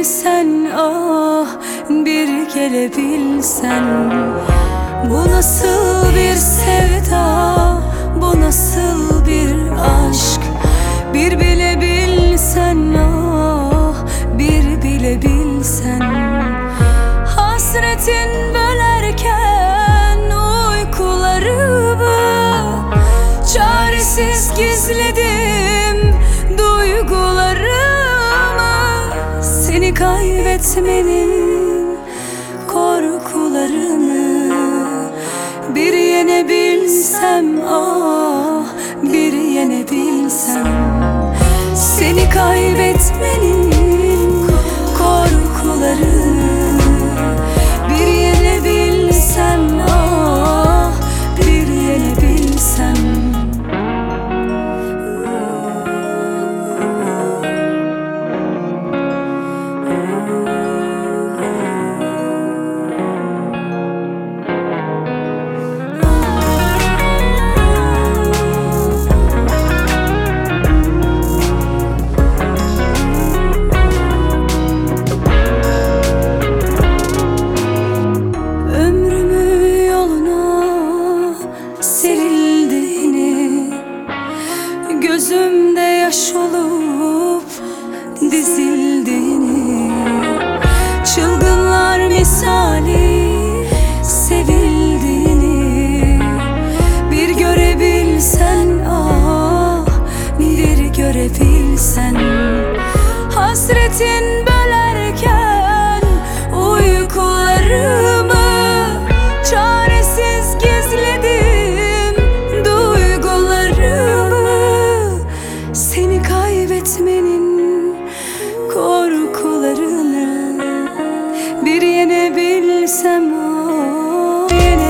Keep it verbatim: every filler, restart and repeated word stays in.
gelebilsen, ah bir gelebilsen. Bu nasıl bir sevda, bu nasıl bir aşk? Bir bilebilsen, ah bir bilebilsen. Hasretin bölerken uykularımı, çaresiz gizledim duygularımı. Seni kaybetmenin korkularını bir yenebilsem, ah bir yenebilsem. Seni kaybetmenin korkularını bir yenebilsem, ah bir yenebilsem. Gözümde yaş olup dizildiğini, çılgınlar misali sevildiğini bir görebilsen, ah bir görebilsen. Hasretin